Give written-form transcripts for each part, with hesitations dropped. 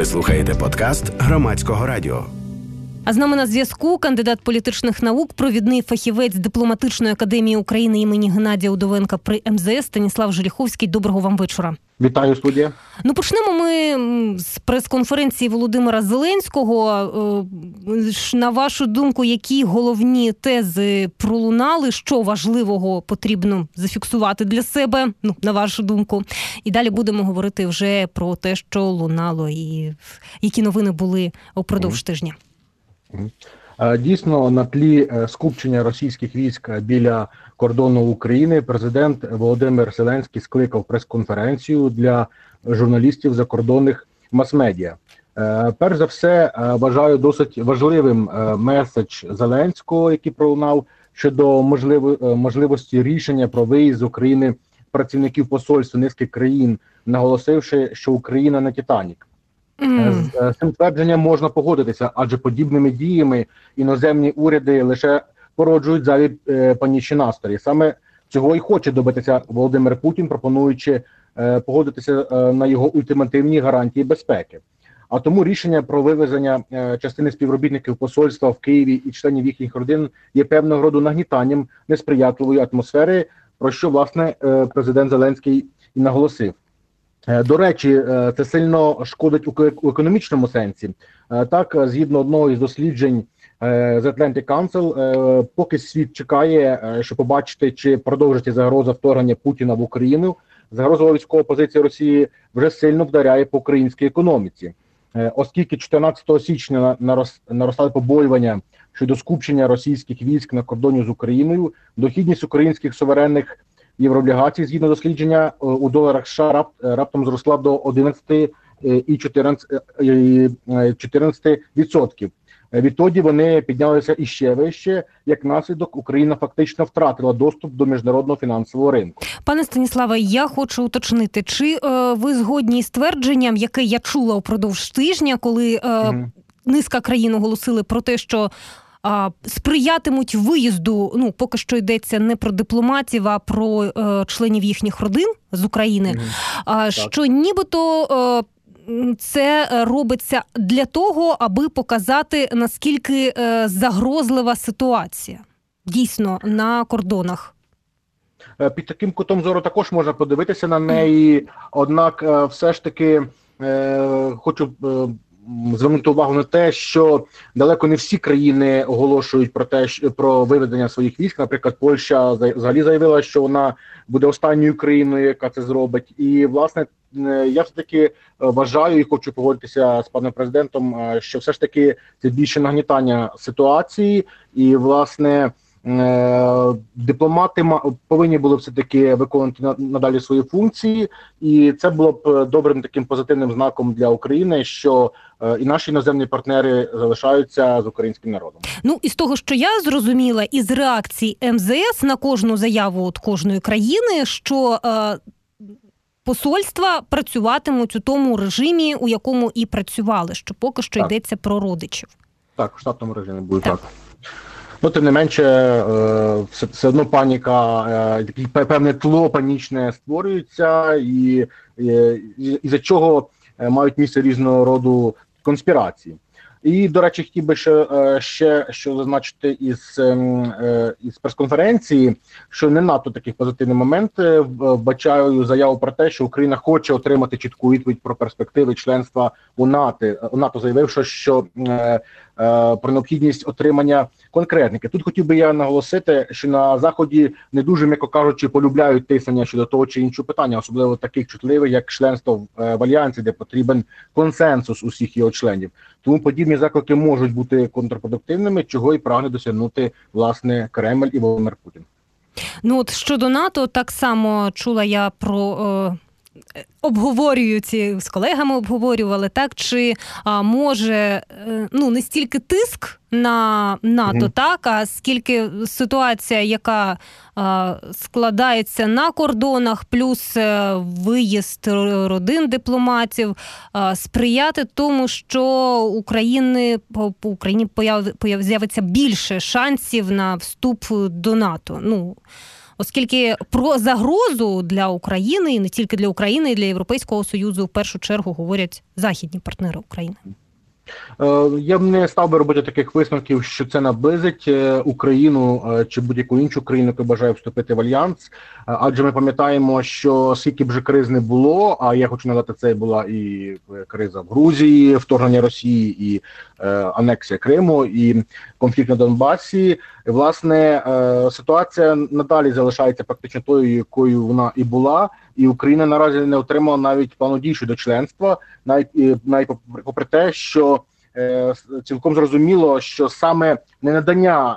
Ви слухаєте подкаст Громадського радіо. А з нами на зв'язку кандидат політичних наук, провідний фахівець Дипломатичної академії України імені Геннадія Удовенка при МЗС Станіслав Желіховський. Доброго вам вечора. Вітаю, студія. Почнемо ми з прес-конференції Володимира Зеленського. На вашу думку, які головні тези пролунали, що важливого потрібно зафіксувати для себе, на вашу думку? І далі будемо говорити вже про те, що лунало і які новини були упродовж тижня. Дійсно, на тлі скупчення російських військ біля кордону України президент Володимир Зеленський скликав прес-конференцію для журналістів закордонних мас-медіа. Перш за все, вважаю досить важливим меседж Зеленського, який пролунав щодо можливості рішення про виїзд з України працівників посольств низки країн, наголосивши, що Україна не Титанік. З цим твердженням можна погодитися, адже подібними діями іноземні уряди лише породжують зайві панічні настрої. Саме цього і хоче добитися Володимир Путін, пропонуючи погодитися на його ультимативні гарантії безпеки. А тому рішення про вивезення частини співробітників посольства в Києві і членів їхніх родин є певного роду нагнітанням несприятливої атмосфери, про що, власне, президент Зеленський і наголосив. До речі, це сильно шкодить у економічному сенсі. Так, згідно одного із досліджень The Atlantic Council, поки світ чекає, щоб побачити, чи продовжиться загроза вторгнення Путіна в Україну, загрозова військова позиція Росії вже сильно вдаряє по українській економіці. Оскільки 14 січня наростали побоювання щодо скупчення російських військ на кордоні з Україною, дохідність українських суверенних єврооблігацій, згідно дослідження, у доларах США раптом зросла до 11,14%. Відтоді вони піднялися іще вище. Як наслідок, Україна фактично втратила доступ до міжнародного фінансового ринку. Пане Станіславе, я хочу уточнити, чи ви згодні з твердженням, яке я чула упродовж тижня, коли низка країн оголосили про те, що сприятимуть виїзду, поки що йдеться не про дипломатів, а про членів їхніх родин з України, що нібито це робиться для того, аби показати, наскільки загрозлива ситуація дійсно на кордонах. Під таким кутом зору також можна подивитися на неї, однак все ж таки хочу звернути увагу на те, що далеко не всі країни оголошують про виведення своїх військ. Наприклад, Польща взагалі заявила, що вона буде останньою країною, яка це зробить. І, власне, я все-таки вважаю і хочу погодитися з паном президентом, що все ж таки це більше нагнітання ситуації. І, власне, дипломати повинні були все-таки виконувати надалі свої функції, і це було б добрим таким позитивним знаком для України, що і наші іноземні партнери залишаються з українським народом. І з того, що я зрозуміла, із реакцій МЗС на кожну заяву від кожної країни, що посольства працюватимуть у тому режимі, у якому і працювали, що поки що йдеться про родичів. Так, в штатному режимі буде так. Тим не менше, все одно паніка, певне тло панічне створюється, і за чого мають місце різного роду конспірації. І, до речі, хотів би ще що зазначити із прес-конференції, що не надто таких позитивний момент. Вбачаю заяву про те, що Україна хоче отримати чітку відповідь про перспективи членства у НАТО, заявивши, що про необхідність отримання конкретники. Тут хотів би я наголосити, що на Заході не дуже, м'яко кажучи, полюбляють тиснення щодо того чи іншого питання, особливо таких чутливих, як членство в Альянсі, де потрібен консенсус усіх його членів. Тому подібні заклики можуть бути контрпродуктивними, чого і прагне досягнути, власне, Кремль і Володимир Путін. Щодо НАТО, так само чула я про... з колегами обговорювали, так, чи може, не стільки тиск на НАТО, так, а скільки ситуація, яка складається на кордонах, плюс виїзд родин дипломатів, сприяти тому, що по Україні з'явиться більше шансів на вступ до НАТО. оскільки про загрозу для України, і не тільки для України, і для Європейського Союзу в першу чергу говорять західні партнери України. Я б не став би робити таких висновків, що це наблизить Україну чи будь-яку іншу країну, яка бажає вступити в альянс. Адже ми пам'ятаємо, що скільки б вже криз не було, а я хочу нагадати, це була і криза в Грузії, вторгнення Росії, і анексія Криму, і конфлікт на Донбасі. І, власне, ситуація надалі залишається практично тою, якою вона і була. І Україна наразі не отримала навіть плану дій щодо членства, навіть попри те, що цілком зрозуміло, що саме ненадання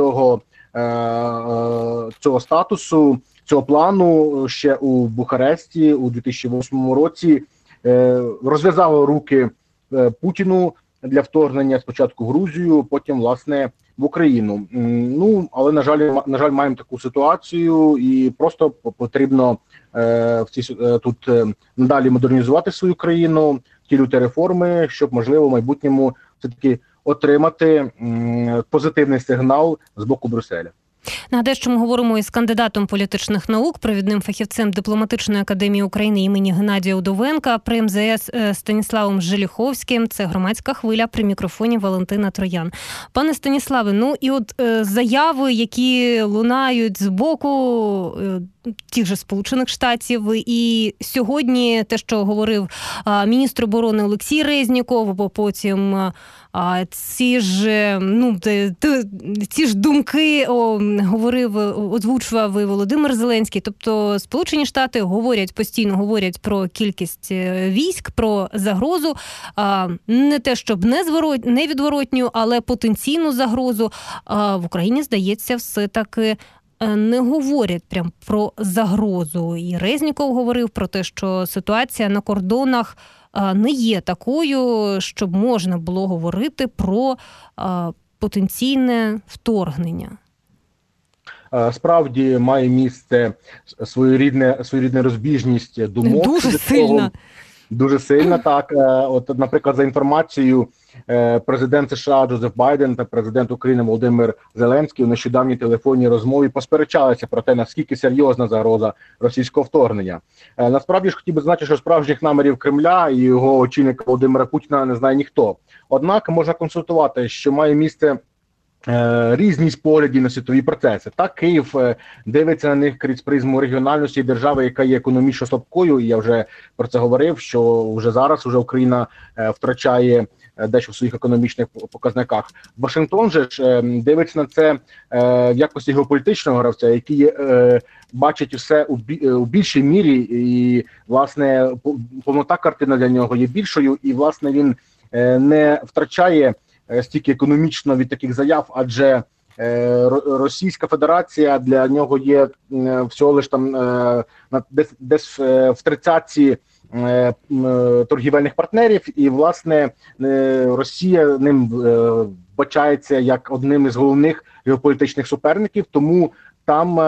цього статусу, цього плану ще у Бухаресті у 2008 році розв'язало руки Путіну для вторгнення спочатку в Грузію, потім, власне, в Україну. Ну, але, на жаль, маємо таку ситуацію, і просто потрібно тут надалі модернізувати свою країну, втілювати реформи, щоб, можливо, в майбутньому все-таки отримати позитивний сигнал з боку Брюсселя. Нагадаю, що ми говоримо із кандидатом політичних наук, провідним фахівцем Дипломатичної академії України імені Геннадія Удовенка, при МЗС Станіславом Желіховським. Це «Громадська хвиля», при мікрофоні Валентина Троян. Пане Станіславе, ну і от заяви, які лунають з боку тих же Сполучених Штатів, і сьогодні те, що говорив міністр оборони Олексій Резніков, бо потім ці ж думки озвучував і Володимир Зеленський. Тобто Сполучені Штати постійно говорять про кількість військ, про загрозу, не те, щоб невідворотню, але потенційну загрозу. В Україні, здається, все-таки не говорять прям про загрозу. І Резніков говорив про те, що ситуація на кордонах не є такою, щоб можна було говорити про потенційне вторгнення. Справді має місце своєрідна розбіжність думок. Дуже сильна, так. От, наприклад, за інформацією, президент США Джозеф Байден та президент України Володимир Зеленський у нещодавній телефонній розмові посперечалися про те, наскільки серйозна загроза російського вторгнення. Насправді ж хотів би знати, що справжніх намірів Кремля і його очільника Володимира Путіна не знає ніхто. Однак можна констатувати, що має місце різність поглядів на світові процеси. Так, Київ дивиться на них крізь призму регіональності держави, яка є економічно слабкою, і я вже про це говорив, що вже зараз Україна втрачає дещо в своїх економічних показниках. Вашингтон же ж дивиться на це в якості геополітичного гравця, який бачить все у більшій мірі, і, власне, повнота картини для нього є більшою, і, власне, він не втрачає стільки економічно від таких заяв, адже Російська Федерація для нього є всього лиш там десь в 30-ці торгівельних партнерів, і, власне, Росія ним бачається як одним із головних геополітичних суперників, тому там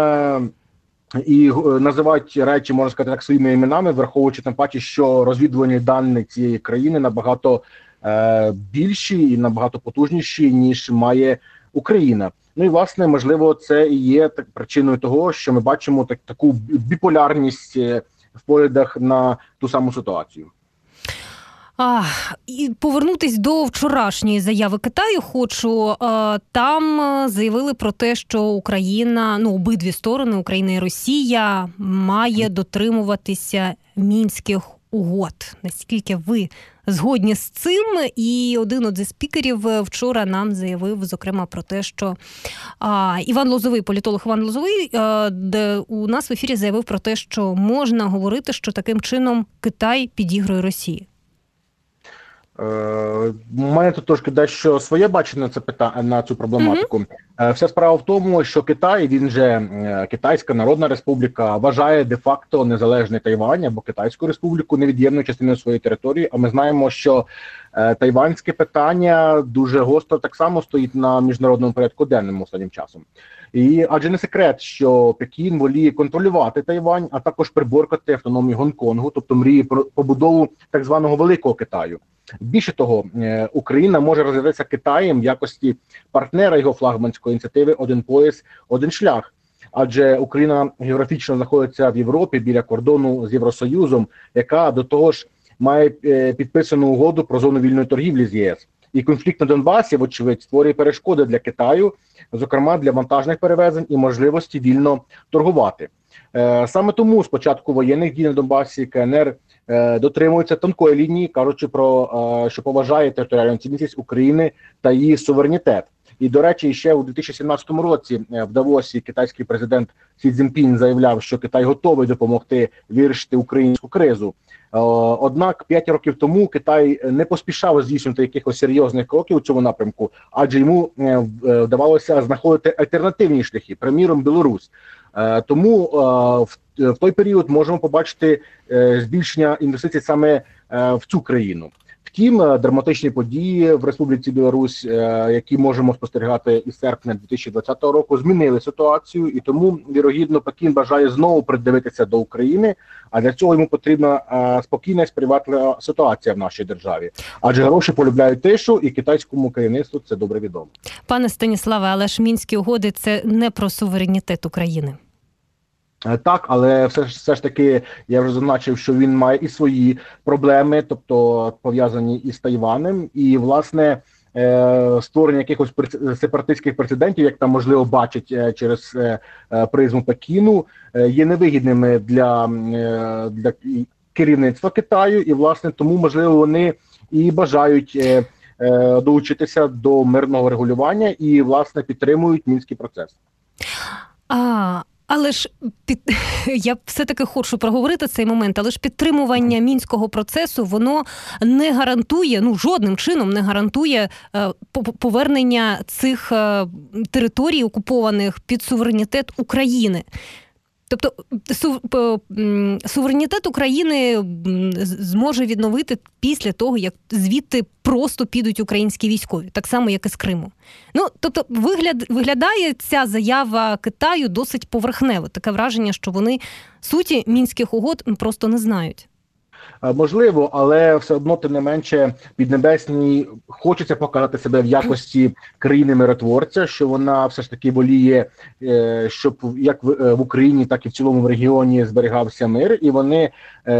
і називають речі, можна сказати, так, своїми іменами, враховуючи тим паче, що розвідувальні дані цієї країни набагато більші і набагато потужніші, ніж має Україна. Ну і, власне, можливо, це і є причиною того, що ми бачимо таку біполярність в поглядах на ту саму ситуацію. І повернутись до вчорашньої заяви Китаю хочу. Там заявили про те, що Україна, обидві сторони, Україна і Росія, має дотримуватися мінських угод. Наскільки ви згодні з цим? І один зі спікерів вчора нам заявив, зокрема, про те, що Іван Лозовий, політолог Іван Лозовий, у нас в ефірі заявив про те, що можна говорити, що таким чином Китай підігрує Росії. У мене тут трошки дещо своє бачення на цю проблематику. Вся справа в тому, що Китай, він же Китайська Народна Республіка, вважає де-факто незалежний Тайвань або Китайську Республіку невід'ємною частиною своєї території, а ми знаємо, що тайванське питання дуже гостро так само стоїть на міжнародному порядку денному останнім часом. І адже не секрет, що Пекін воліє контролювати Тайвань, а також приборкати автономію Гонконгу, тобто мріє про побудову так званого Великого Китаю. Більше того, Україна може розглядатися Китаєм в якості партнера його флагманської ініціативи «Один пояс, один шлях». адже Україна географічно знаходиться в Європі біля кордону з Євросоюзом, яка до того ж має підписану угоду про зону вільної торгівлі з ЄС. І конфлікт на Донбасі, вочевидь, створює перешкоди для Китаю, зокрема для вантажних перевезень і можливості вільно торгувати. Саме тому з початку воєнних дій на Донбасі КНР дотримується тонкої лінії, кажучи про, що поважає територіальну цілісність України та її суверенітет. І, до речі, ще у 2017 році в Давосі китайський президент Сі Цзіньпін заявляв, що Китай готовий допомогти вирішити українську кризу. Однак 5 років тому Китай не поспішав здійснювати якихось серйозних кроків у цьому напрямку, адже йому вдавалося знаходити альтернативні шляхи, приміром Білорусь. Тому в той період можемо побачити збільшення інвестицій саме в цю країну. Втім, драматичні події в Республіці Білорусь, які можемо спостерігати із серпня 2020 року, змінили ситуацію, і тому, вірогідно, Пекін бажає знову придивитися до України, а для цього йому потрібна спокійна і сприятлива ситуація в нашій державі. Адже гроші полюбляють тишу, і китайському керівництву це добре відомо. Пане Станіславе, але ж Мінські угоди – це не про суверенітет України. Так, але все ж таки я вже зазначив, що він має і свої проблеми, тобто пов'язані із Тайванем, і, власне, створення якихось сепаратистських прецедентів, як там, можливо, бачать через призму Пекіну, є невигідними для керівництва Китаю, і, власне, тому, можливо, вони і бажають долучитися до мирного регулювання і, власне, підтримують Мінський процес. Але ж я все-таки хочу проговорити цей момент, але ж підтримування Мінського процесу, воно не гарантує, жодним чином не гарантує повернення цих територій окупованих під суверенітет України. Тобто суверенітет України зможе відновити після того, як звідти просто підуть українські військові, так само, як і з Криму. Тобто виглядає ця заява Китаю досить поверхнево. Таке враження, що вони суті Мінських угод просто не знають. Можливо, але все одно, тим не менше, Піднебесній хочеться показати себе в якості країни-миротворця, що вона все ж таки воліє, щоб як в Україні, так і в цілому в регіоні зберігався мир, і вони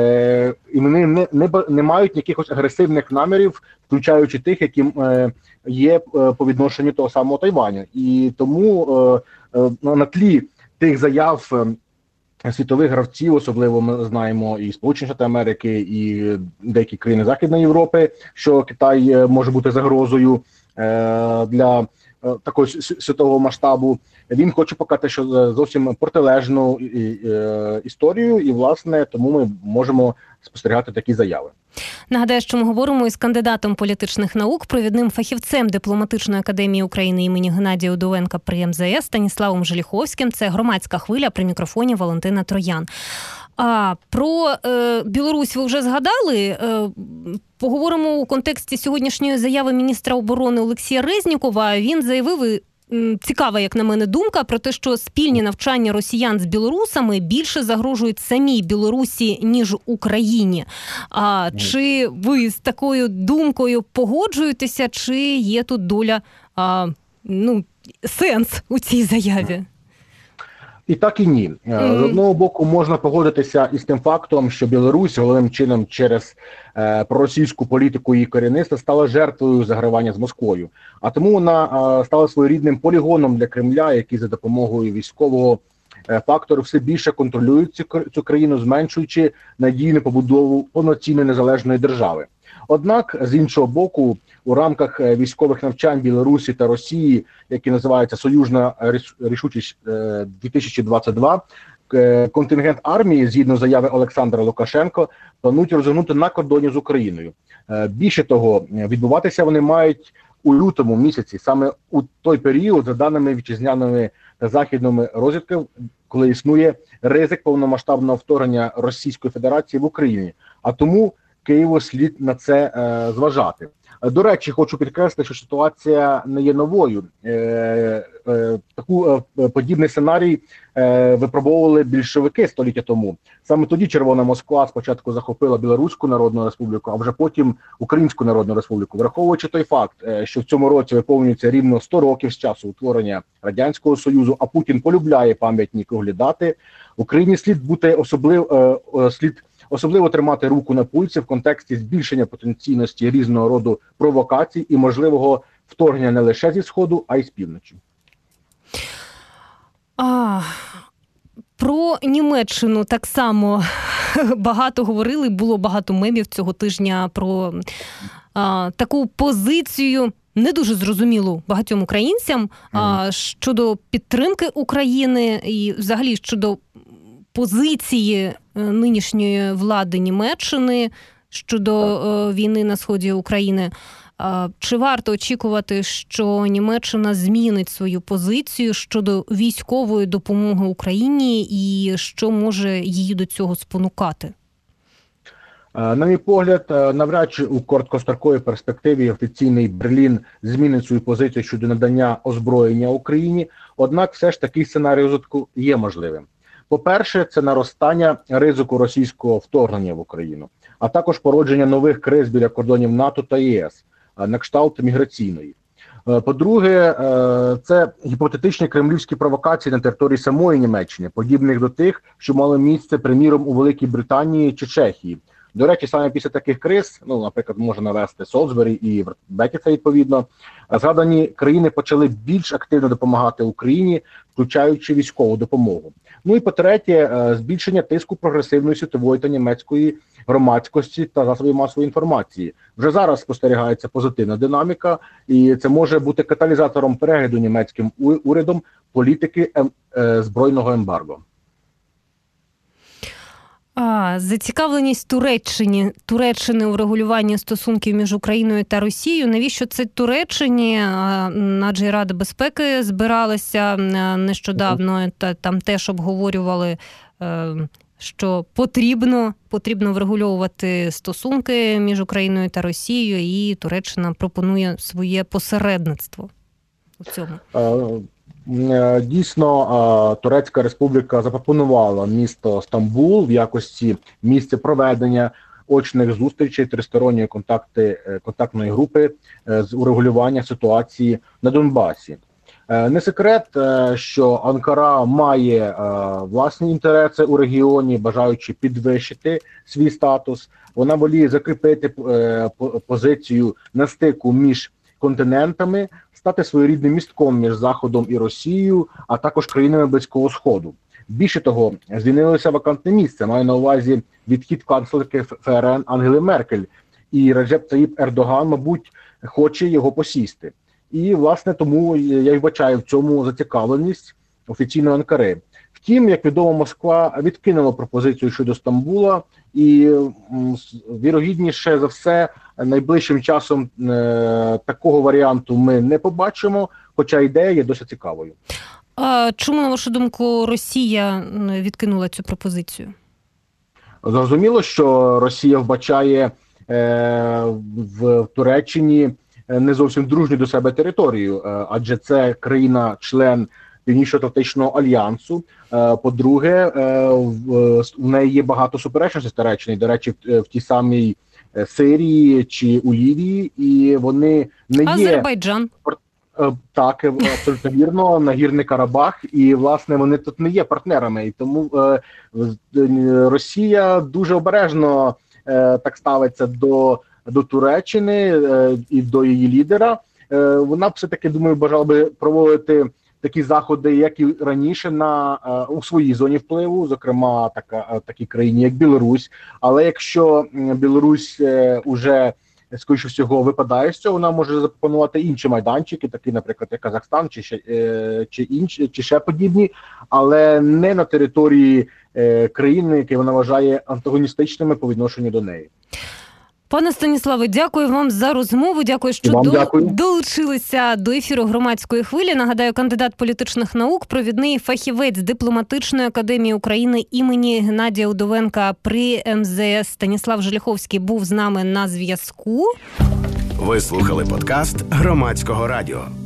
не мають якихось агресивних намірів, включаючи тих, які є по відношенню того самого Тайваню. І тому на тлі тих заяв світових гравців, особливо ми знаємо і Сполучені Штати Америки, і деякі країни Західної Європи, що Китай може бути загрозою для такого світового масштабу. Він хоче показати, що зовсім протилежну історію, і, власне, тому ми можемо спостерігати такі заяви. Нагадаю, що ми говоримо із кандидатом політичних наук, провідним фахівцем Дипломатичної академії України імені Геннадія Удовенка при МЗС Станіславом Желіховським. Це «Громадська хвиля», при мікрофоні Валентина Троян. Про Білорусь ви вже згадали. Поговоримо у контексті сьогоднішньої заяви міністра оборони Олексія Резнікова. Він заявив, цікава, як на мене, думка про те, що спільні навчання росіян з білорусами більше загрожують самій Білорусі, ніж Україні. Чи ви з такою думкою погоджуєтеся, чи є тут доля, сенс у цій заяві? І так, і ні. З одного боку, можна погодитися із тим фактом, що Білорусь головним чином через проросійську політику її керівництва стала жертвою загравання з Москвою. А тому вона стала своєрідним полігоном для Кремля, який за допомогою військового фактору все більше контролює цю країну, зменшуючи надійну побудову повноцінної незалежної держави. Однак, з іншого боку, у рамках військових навчань Білорусі та Росії, які називаються «Союзна рішучість 2022», контингент армії, згідно заяви Олександра Лукашенка, планують розгорнути на кордоні з Україною. Більше того, відбуватися вони мають у лютому місяці, саме у той період, за даними вітчизняними та західними розвідками, коли існує ризик повномасштабного вторгнення Російської Федерації в Україні. А тому Києву слід на це зважати. До речі, хочу підкреслити, що ситуація не є новою. Подібний сценарій випробовували більшовики століття тому. Саме тоді Червона Москва спочатку захопила Білоруську Народну Республіку, а вже потім Українську Народну Республіку. Враховуючи той факт, що в цьому році виповнюється рівно 100 років з часу утворення Радянського Союзу, а Путін полюбляє пам'ятні круглі дати, Україні слід особливо тримати руку на пульсі в контексті збільшення потенційності різного роду провокацій і можливого вторгнення не лише зі Сходу, а й з півночі. Про Німеччину так само багато говорили, було багато мемів цього тижня про таку позицію, не дуже зрозумілу багатьом українцям, щодо підтримки України і взагалі щодо позиції нинішньої влади Німеччини щодо війни на сході України. Чи варто очікувати, що Німеччина змінить свою позицію щодо військової допомоги Україні і що може її до цього спонукати? На мій погляд, навряд чи у короткостроковій перспективі офіційний Берлін змінить свою позицію щодо надання озброєння Україні, однак все ж такий сценарій розвитку є можливим. По-перше, це наростання ризику російського вторгнення в Україну, а також породження нових криз біля кордонів НАТО та ЄС, на кшталт міграційної. По-друге, це гіпотетичні кремлівські провокації на території самої Німеччини, подібних до тих, що мали місце, приміром, у Великій Британії чи Чехії. До речі, саме після таких криз, наприклад, можна навести Солсбері і Бекеса, відповідно, згадані країни почали більш активно допомагати Україні, включаючи військову допомогу. І по-третє, збільшення тиску прогресивної світової та німецької громадськості та засобів масової інформації. Вже зараз спостерігається позитивна динаміка, і це може бути каталізатором перегляду німецьким урядом політики збройного ембарго. Зацікавленість Туреччини у регулюванні стосунків між Україною та Росією. Навіщо це Туреччині? Адже і Рада безпеки збиралася нещодавно, там теж обговорювали, що потрібно врегульовувати стосунки між Україною та Росією, і Туреччина пропонує своє посередництво у цьому. Дійсно, Турецька Республіка запропонувала місто Стамбул в якості місця проведення очних зустрічей тристоронньої контактної групи з урегулювання ситуації на Донбасі. Не секрет, що Анкара має власні інтереси у регіоні, бажаючи підвищити свій статус. Вона воліє закріпити позицію на стику між континентами, стати своєрідним містком між Заходом і Росією, а також країнами Близького Сходу. Більше того, звільнилося вакантне місце, маю на увазі відхід канцлерки ФРН Ангели Меркель, і Реджеп Таїп Ердоган, мабуть, хоче його посісти. І, власне, тому я вбачаю в цьому зацікавленість офіційної Анкари. Втім, як відомо, Москва відкинула пропозицію щодо Стамбула, і вірогідніше за все, найближчим часом такого варіанту ми не побачимо, хоча ідея є досить цікавою. А чому, на вашу думку, Росія відкинула цю пропозицію? Зрозуміло, що Росія вбачає в Туреччині не зовсім дружню до себе територію, адже це країна-член Північно-Атлантичного альянсу. По-друге, в неї є багато суперечностей з Туреччиною, до речі, в тій самій Сирії чи у Лівії, і вони не є... Азербайджан. Так, абсолютно вірно, Нагірний Карабах, і, власне, вони тут не є партнерами, і тому Росія дуже обережно так ставиться до Туреччини і до її лідера. Вона все-таки, думаю, бажала би проводити такі заходи, як і раніше, у своїй зоні впливу, зокрема такій країні, як Білорусь. Але якщо Білорусь уже, скоріше всього, випадає з цього, вона може запропонувати інші майданчики, такі, наприклад, як Казахстан чи інші, чи ще подібні, але не на території країни, які вона вважає антагоністичними по відношенню до неї. Пане Станіславе, дякую вам за розмову. Дякую, що долучилися до ефіру «Громадської хвилі». Нагадаю, кандидат політичних наук, провідний фахівець Дипломатичної академії України імені Геннадія Удовенка при МЗС Станіслав Желяховський був з нами на зв'язку. Ви слухали подкаст Громадського радіо.